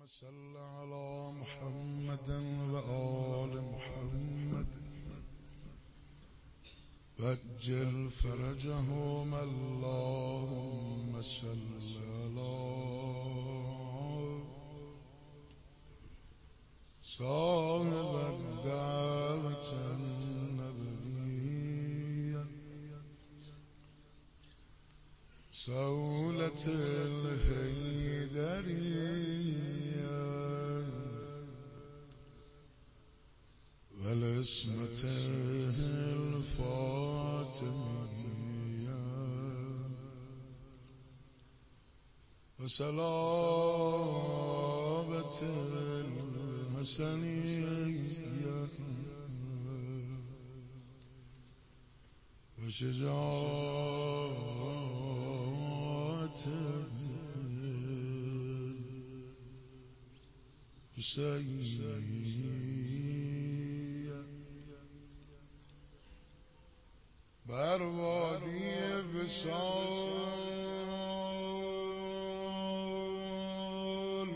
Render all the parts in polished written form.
صل على محمد وآل محمد وعجل فرجهم اللهم صل على صاحب الدعوة النبوية سولة الحيدرية والعصمة الفاطمية وصلابة الحسنية وشجاعة الحسينية بر وادی وصال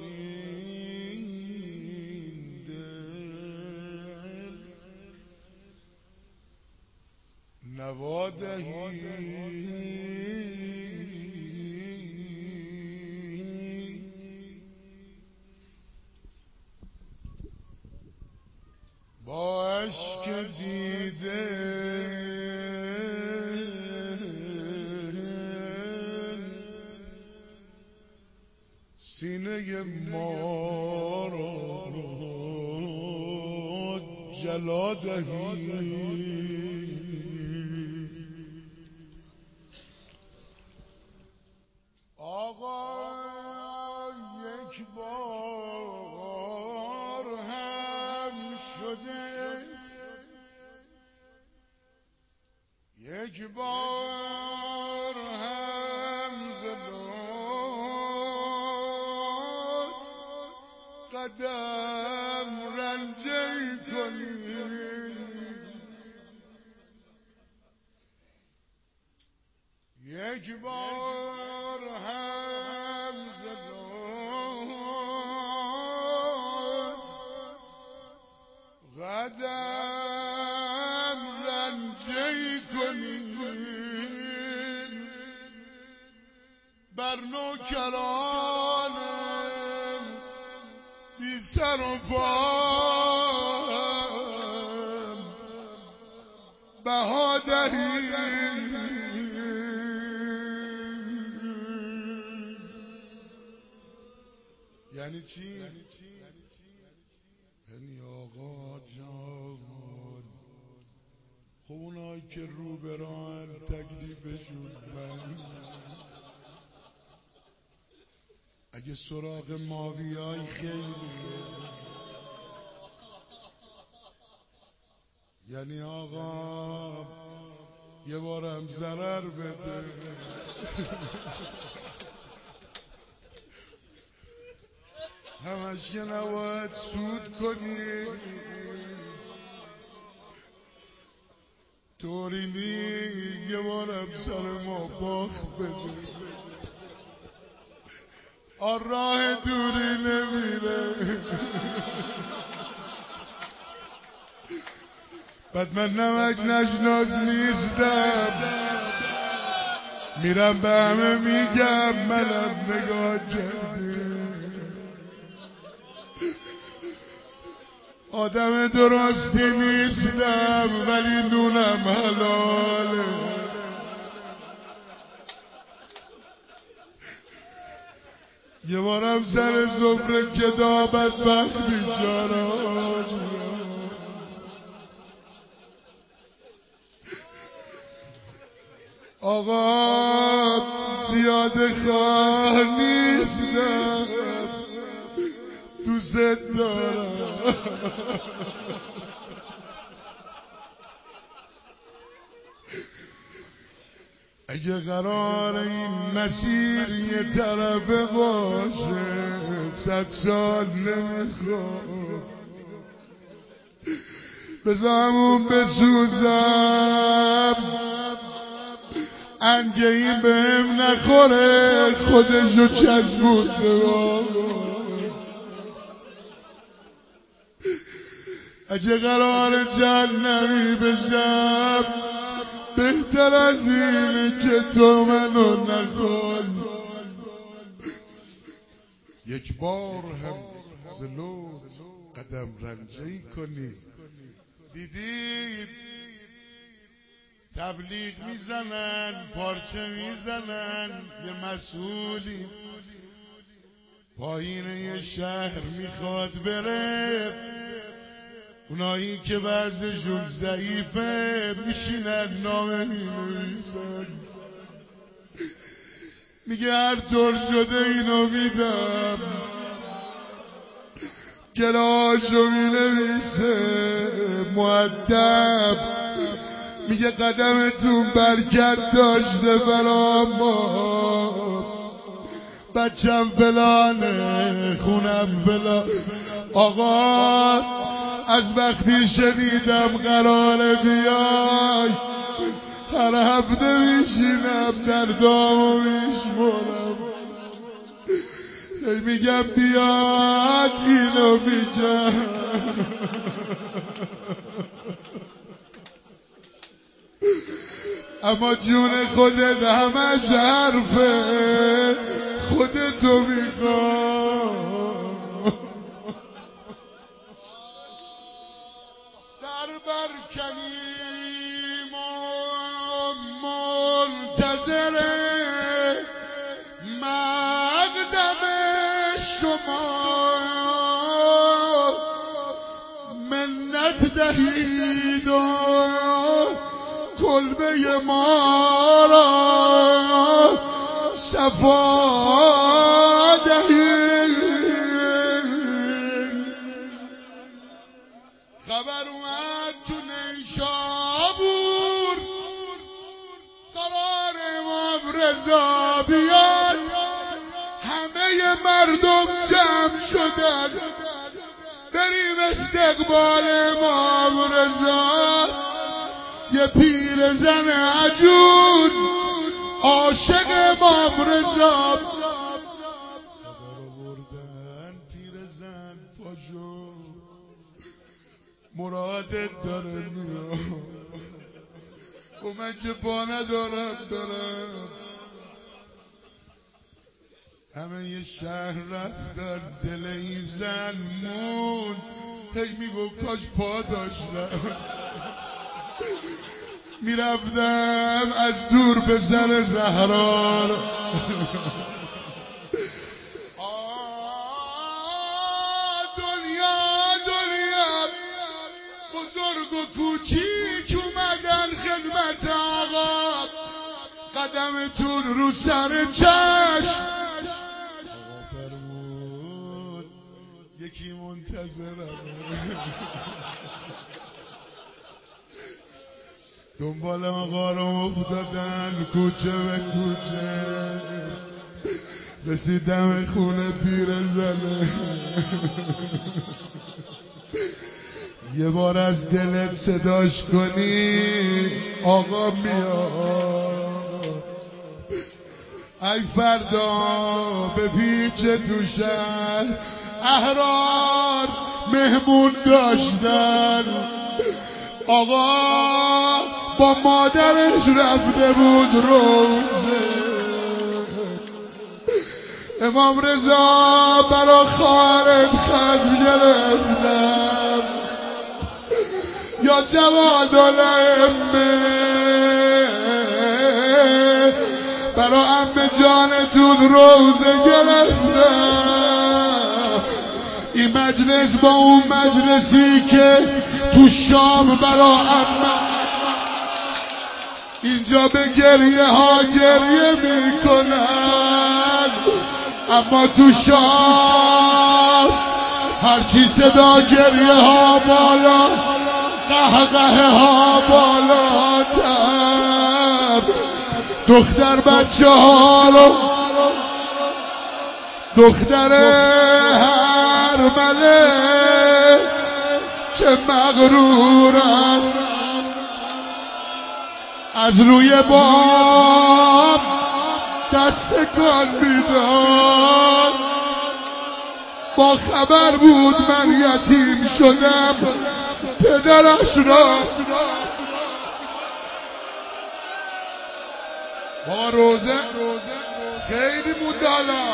برین دل نوادهی با اشک دیده سینه ما را جلا دهی آقا یک بار هم شده یک بار هم زداد قدم رنجی کنی یک بار هم زداد قدم رنجی کنی بر نوکران بی سر و پا بها دهی یعنی چی؟ یعنی آقا جان خب اونایی که رو بران تکلیفشون من اگه سراغ ماویای خیلیه یعنی آقا یه بارم ضرر بده همش که نباید سود کنی طوری نی یه بارم سر ما باخت بده آن راه دوری نمیره بعد من نمک نشناس نیستم میرم به همه میگم منم نگاه کردی آدم درستی نیستم ولی نونم حلاله یه بارم سر زفره که دابت بخت بیچاران آقا زیاد خواه نیستم دوست دارم اگه قرار این مسیر یه طرفه باشه 100 سال نمیخوام بزامون بسوزم انگهی بهم نخوره خودشو چسبونده اگه قرار جهنمی بشم بهتر از اینه که تو منو نکن. یک بار هم زلوت قدم رنجه‌ای کنی. دیدید تبلیغ میزنن، پارچه میزنن، یه مسئولی پایین یه شهر میخواد بره، اونایی که وضعشون ضعیفه میشینن نامه مینویسن، میگه هر طور شده اینو میدم، گلاشو مینویسه مؤدب، میگه قدمتون برکت داشته برا ما، بچم فلانه، خونم فلان. آقا از وقتی شنیدم قراره بیای هر هفته میشینم در دامو میشمارم، میگم بیاد اینو میگم. اما جون خودت همش حرفه، خودتو میخوام. سر برکنیم و منتظر مقدم شما، منت دهید و کلبه ما را صفا دهید. خبر اومد تو نیشابور قرار امام رضا بیاد، همه مردم جمع شدن بریم استقبال امام رضا. یه پیرزن عجوز عاشق امام رضا خبر آوردن، پیرزن پاشو مرادت داره میاد. و من که پا ندارم برم. همه یه شهر رفتن، دل این زن مون هی میگو کاش پا داشتم. میرفتم از دور به سر زهرا رو دنیا بزرگ و کوچیک اومدن خدمت آقا، قدمتون رو سر چشم. آقا فرمود یکی منتظرم، دنبال آقا رو افتادن کوچه به کوچه، رسیدم خونه پیرزنه. یه بار از دلت صداش کنی آقا میاد. ای فردا به پیچ تو شهر احرار مهمون داشتن، آقا با مادرش رفته بود روزه. امام رضا برا خواهرت خط گرفتم، یا جواد الائمه برا عمه جانتون روزه گرفتم. این مجلس با اون مجلسی که تو شام برا عمه، اینجا به گریه ها گریه میکنن، اما تو شام هرچی صدا گریه ها بالا، قهقه ها بالاتر. دختر بچه ها رو، دختر هرمله چه مغرور است، از روی بام دستکان میداد. با خبر بود من یتیم شدم، پدرش را با روزه خیلی مدالا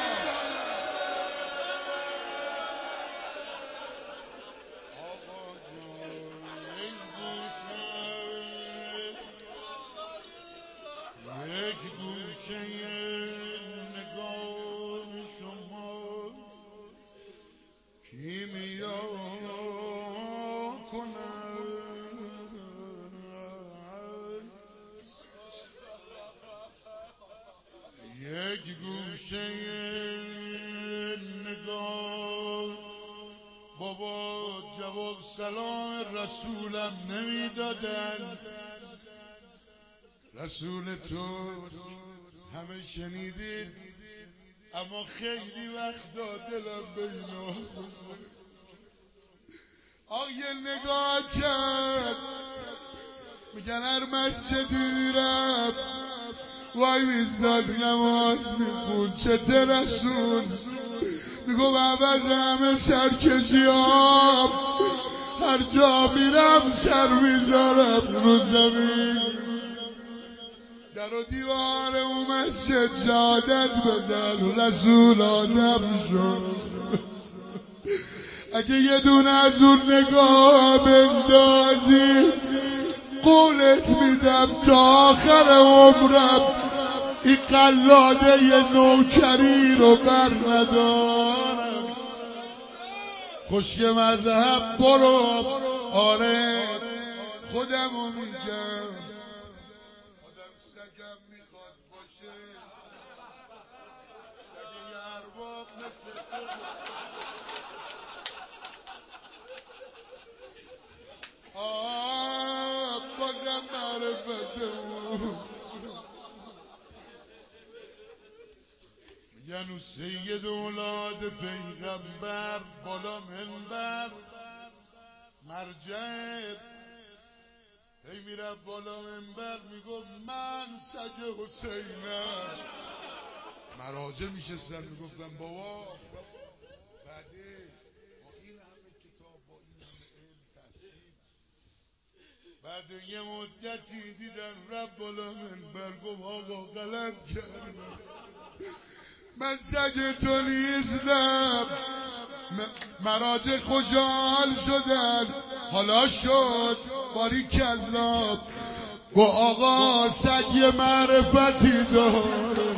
یک گوشه نگاه شما کیمیا کنند یک گوشه نگاه بابا جواب سلام رسولم نمیدادن رسول تو همه شنیدید اما خیلی وقت دلم به اینا آیه نگاه کرد میگن هر مسجدی میرم وای میزداد نماز میخون چته رسول میگو عوض همه سرکشیام هر جا میرم سر میذارم رو زمین در و دیوار اون مسجد شهادت بدن رسول آدم شد اگه یه دونه از اون نگاه بندازی قولت میدم تا آخر عمرم این قلاده ی نوکری رو بر ندارم خشک مذهب برو آره خودمو میگم آدم سگم میخواد باشه سگ ارباب مثل تو بازم معرفتمون میگن سید اولاد پیغمبر بالا منبر مرجع هی میره بالا منبر میگو من سگ حسینم مراجع میشستن میگفتن بابا بعده با این همه کتاب با این همه علم تحصیل بعد یه مدتی دیدن رب بالا منبر گفت آقا غلط کردم من سگ تو نیستم مراجع خوشحال شدن حالا شد باری کلا گو آقا سگ یه معرفتی داره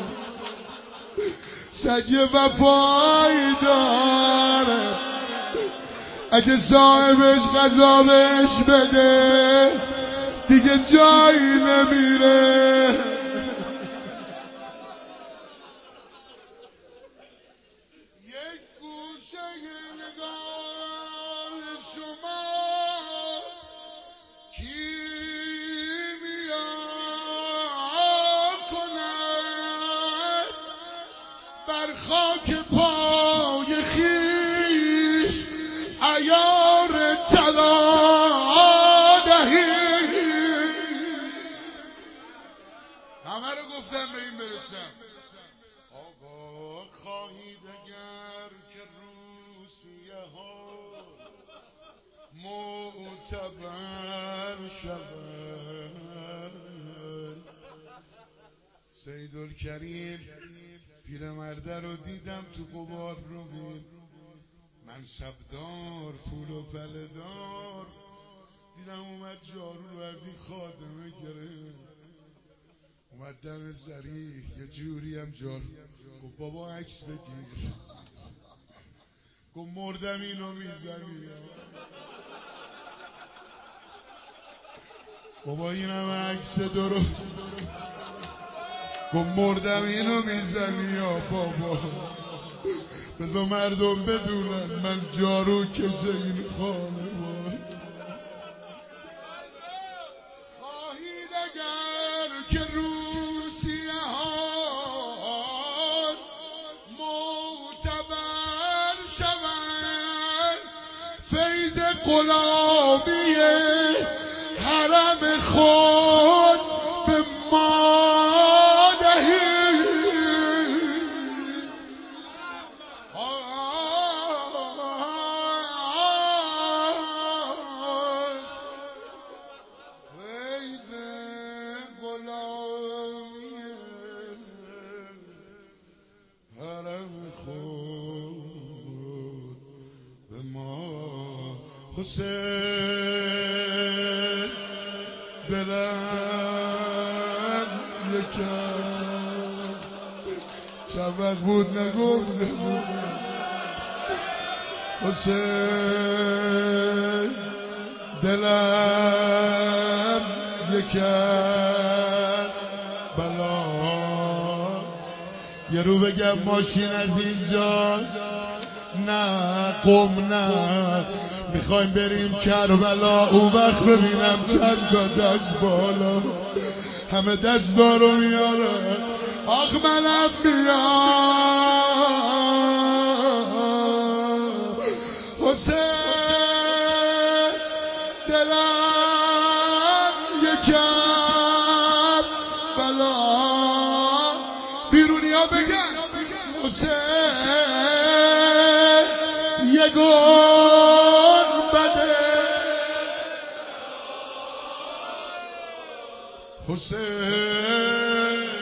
سگ یه وفایی داره اگه صاحبش غذا بهش بده دیگه جایی نمیره یک گوشه نگاه شما کیمیا کند بر خاک پای خویش عیار طلا دهی همه رو گفتم به این برسم آقا خواهید اگر که روسیه ها معتبر شود سیدالکریم پیرمرده رو دیدم تو قبار رومین منصبدار پول و پله‌دار دیدم اومد جارو رو از این خادمه گرفت اومد دم زری یه جوری هم جارو گفت بابا عکس بگیر گفت مردم اینو میزنی بابا این هم عکس درست گفت مردم اینو میزنی یا بابا بذار مردم بدونن من جارو کش این خانه بود خواهید اگر که روسیه ها معتبر شوند فیض غلامی حرم خود به ما دهید حسین دلم یکم چند وقت بود نگفتم حسین دلم یکم بلا یه رو بگم ماشین از اینجا نه قم نه میخوایم بریم کربلا اون وقت ببینم چند تا دست بالا همه دست دارو میاره آخ منم بیار حسین دلم یکم بلا بیرونی ها بگن حسین یه گل بده حسین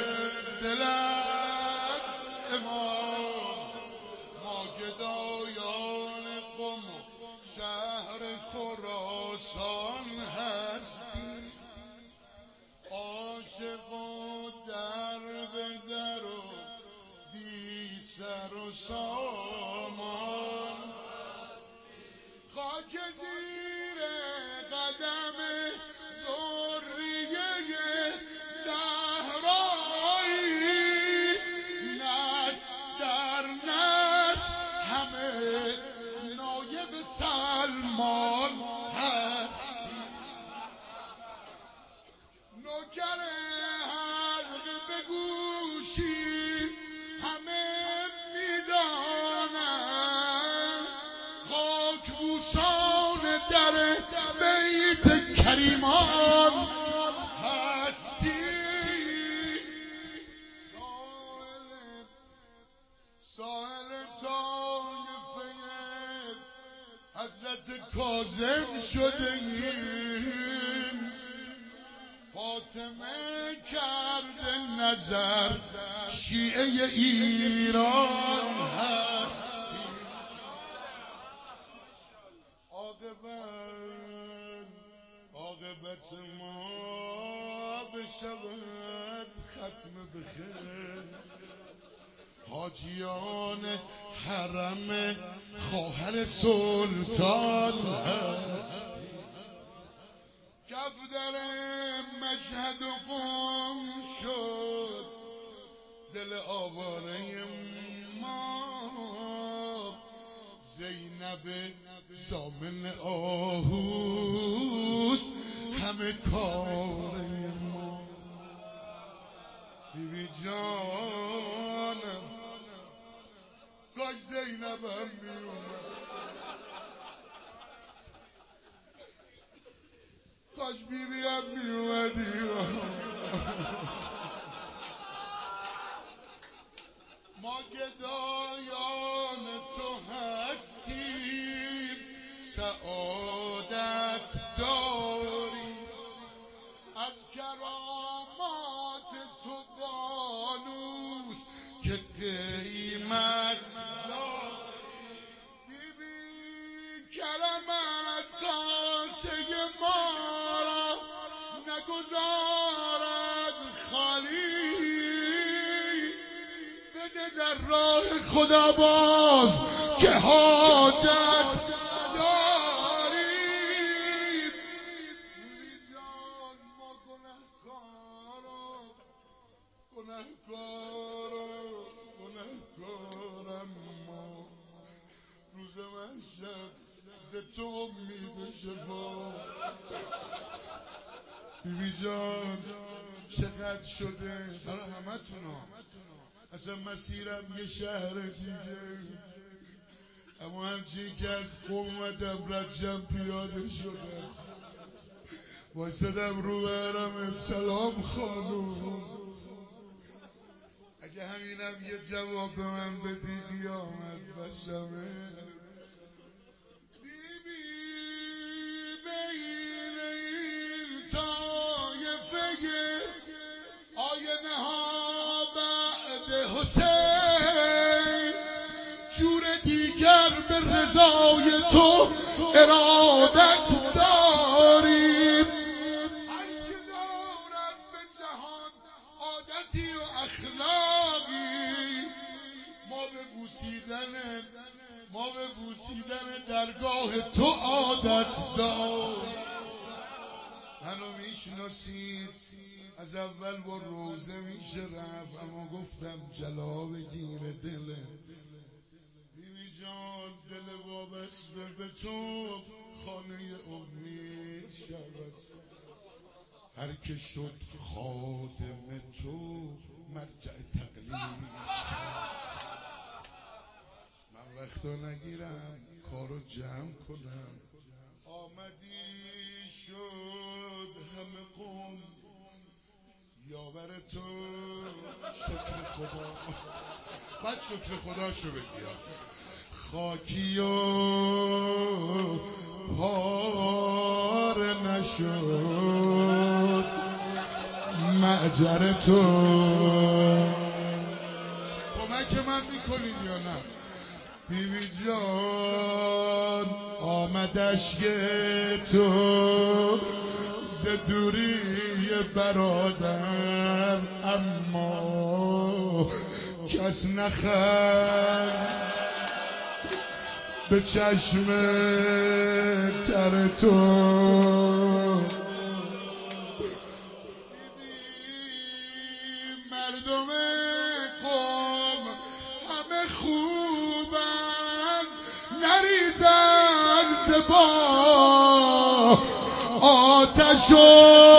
دلم امام ما گدایان قم شهر خراسان هستیم عاشق و در به در و بی سر و سامان خاک زیر قدم ذریه زهرایی نسل در نسل همه نایب سلمان هستی نوکر حلق به گوشی همه میدانند خاک بوسان در بیت کریمان هستی سائل طایفه حضرت کاظم شده ایم فاطمه کرده نظر شیعه ایران هستی عاقبت ما بشود ختم بخیر حاجیان حرم خواهر سلطان هستی کف در مشهد و قم شد دل آواره ما زینب زامن آهوس همه کار ما بیبی جانم کاش زینب هم میومد کاش بیبی هم میومدی ما گدایان تو هستیم سعادت داری از کرامات تو بانوس که قیمت داری بیبی کرمت کاسه ما را نگذارد خالی بده در راه خدا باز که حاجت داریم بیبی جان ما گنهکارم ما روز محشر ز تو امید شفا بیبی جان چقدر شده برای همه تونا اصلا مسیرم یه شهر دیگه اما همچین که از قم اومدم رجب پیاده شدم وایسادم رو برم سلام خانوم اگه همینم یه جواب به من بدی قیامت بشمه بیبی بین این طایفه آینه ها بعد حسین جور دیگر به رضای تو ارادت داریم. هر که دارد به جهان عادتی و اخلاقی، ما به بوسیدن درگاه تو عادت داریم. منو میشناسید، از اول با روزه میشه رفت، اما گفتم جلا بگیره دله. بیبی جان دل وابسته به تو خانه امید شود، هر که شد خادم تو مرجع تقلید شود. من وقتا نگیرم کارو جمع کنم، آمدی شد همه قوم یاور تو، شکر خدا. بعد شکر خدا شو بگیر. خاکی و پاره نشد معجر تو. کمک من میکنید یا نه؟ بیبی جان آمد اشک تو ز دوری برادر، اما کس نخند به چشم تر تو. مردم قوم همه خوبن، نریزن زبا آتش و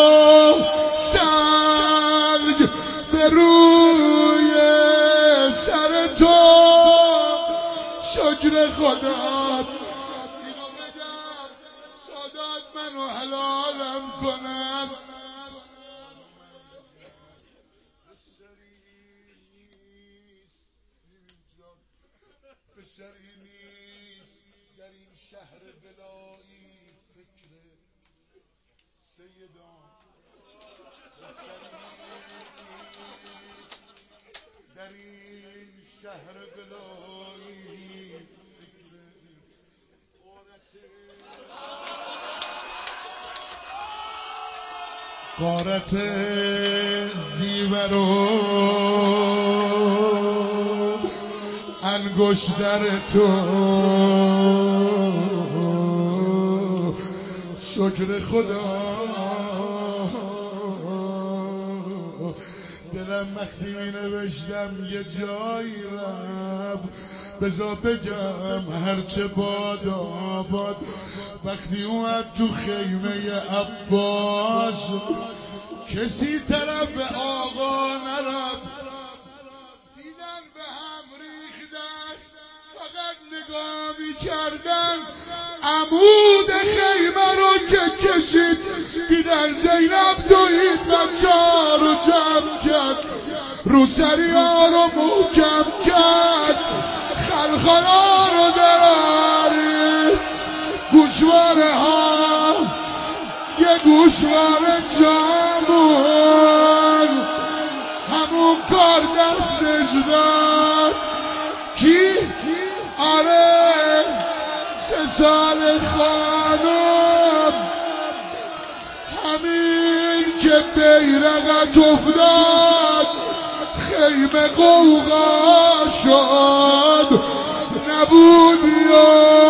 سنگ به روی سر تو. شکر خدا اینو بگم سادات منو حلالم کنن. بسری نیست در این شهر بلایی فکر سیدان، بسری نیست در این شهر بلایی فکر غارت زیور و انگشتر تو. شکر خدا دلم وقتی می نوشتم یه جایی رفت، بذار بگم هرچه باد آباد. وقتی اومد تو خیمه عباس کسی طرف آقا نرفت، دیدن به هم ریختن، فقط نگاه می کردن. عمود خیمه رو که کشید دیدن زینب دوید بچه‌ها رو جمع کرد، رو سری‌ها رو محکم کرد، خلخالا رو درارید، گوشواره ها یه گوشواره جامون همون کار دستش داد. کی؟ آره 3 سال خانم، همین که بیرقت افتاد خیمه قوقا شد. نبودی و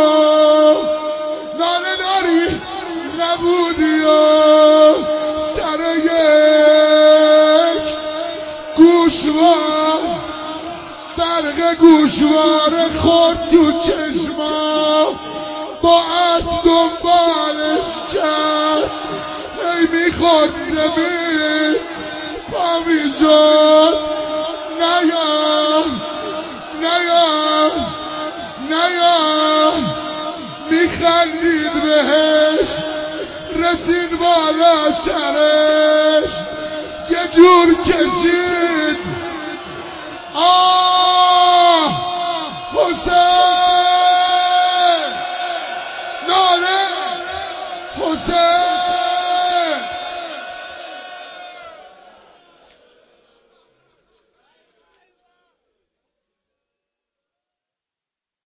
ناله داری، نبودی و سر یک گوشوار برق گوشواره خورد تو چشما، با اسب دنبالش کرد، هی میخورد زمین پا میزد. نیا نیا نیا، میخندید بهش، رسید بالا سرش یه جور کشید. حسین ناله حسین